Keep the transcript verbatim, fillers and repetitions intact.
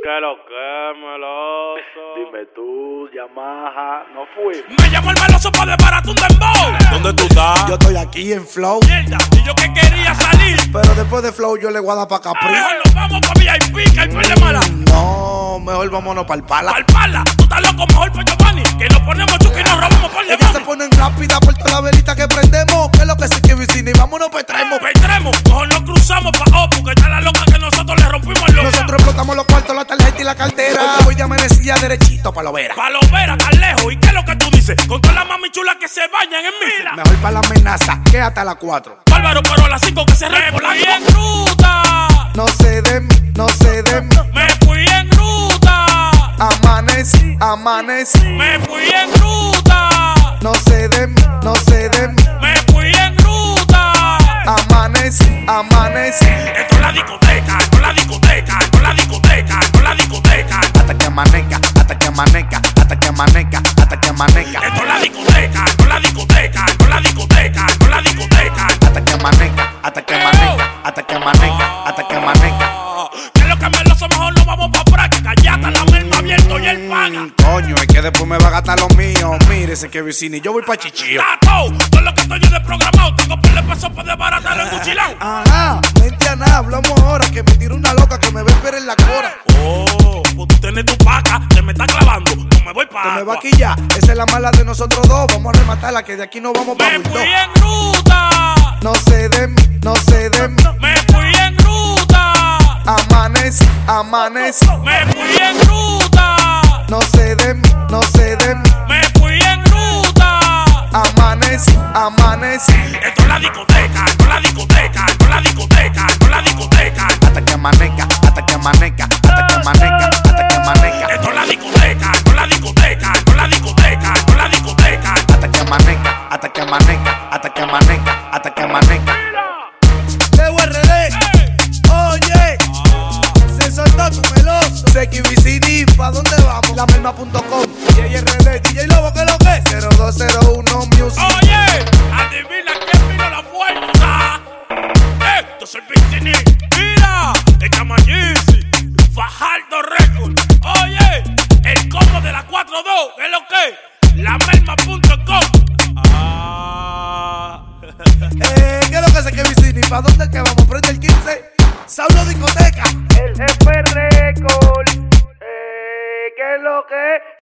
Que lo que, meloso. Dime tú, Yamaha, no fui. Me llamo el meloso para desbaratar un dembow. ¿Dónde tú estás? Yo estoy aquí en Flow, Mierda, y yo que quería salir. pero después de Flow yo le voy a dar pa' Capri. Mejor nos vamos pa' V I P, que hay par de mala. No, mejor vámonos pa'l pala. Pal pala, tú estás loco, mejor pa' Giovanni. Que nos ponemos chuki y nos robamos por de Ellas se ponen rápida por toda la velita que prendemos. Que es lo que se quiere vicina y vámonos pa' extremo. Petremos, mejor nos cruzamos pa' O, porque está la loca que nosotros le rompimos el loco. Nosotros explotamos los cuartos, la tarjeta y la cartera. Hoy de amanecía derechito pa' lo vera. Palovera, tan lejos, ¿y qué es lo que tú dices? Con todas las mami chulas que se bañan en mí. Mejor pa' la amenaza, que hasta las cuatro. Bárbaro, pero a las cinco que se re por la fui en ruta. No sé de mí, no sé de mí. Me fui en ruta. Amanecí, amanecí. Me fui en ruta. No sé de mí, no sé de mí. Me fui en ruta. Amanecí, amanecí. Esto es la discoteca, esto es la discoteca, esto es la discoteca, esto es la discoteca. Hasta que amanezca, hasta que amanezca, hasta que amanezca, hasta que amanezca. Esto es la discoteca, esto es la discoteca, esto es la discoteca, esto es la discoteca. Hasta que amanezca, hasta que amanezca, hasta que amanezca, hasta que amanezca. Que es lo que me lo mejor nos vamos pa' práctica. Ya está la merma abierto y él paga. Coño, es que después me va a gastar lo mío. Mírese que vicini, yo voy pa' Chichío. Tato, todo lo que estoy yo desprogramado. Tengo por el peso para desbaratarlo en cuchilao. Ajá, vente a nada, hablamos ahora. Que me tira una loca que me ve pero en la cora. Oh, pues tú tienes tu paca, te me está clavando. No me voy pa' Que me va agua. aquí ya, esa es la mala de nosotros dos. Vamos a rematarla, que de aquí no vamos pa' Me Bulldog. fui en ruta. No sé de mí, no sé de mí. Me fui en ruta. Amanecí, amanecí. Me fui en ruta. No sé de mí, no sé de mí. Me fui en ruta. Amanecí, amanecí. Esto es la discoteca, esto es la discoteca, esto es la discoteca, esto es la discoteca. Hasta que amanezca, hasta que amanezca, hasta que amanezca, hasta que amanezca. Esto es la discoteca, esto es la discoteca, esto es la discoteca, esto es la discoteca. Hasta que amanezca, hasta que amanezca, hasta que amanezca, hasta que amanezca. D U R D, oye, se soltó tu meloso. Seki Vicini, ¿pa' dónde vamos? La merma punto com, J R D, D J Lobo, ¿qué lo que? cero dos cero uno Music. Oye, adivina quién vino la fuerza. Eh, yo soy Vicini. Mira, el Camayisi, Fajardo Record. Oye, el combo de la cuatro dos, ¿qué es lo que? La merma punto com. Ah. Eh, ¿qué es lo que Seki Vicini? ¿Pa' dónde que vamos? Prende el quince, Saulo Discoteca. El jefe Record, eh, ¿qué es lo que?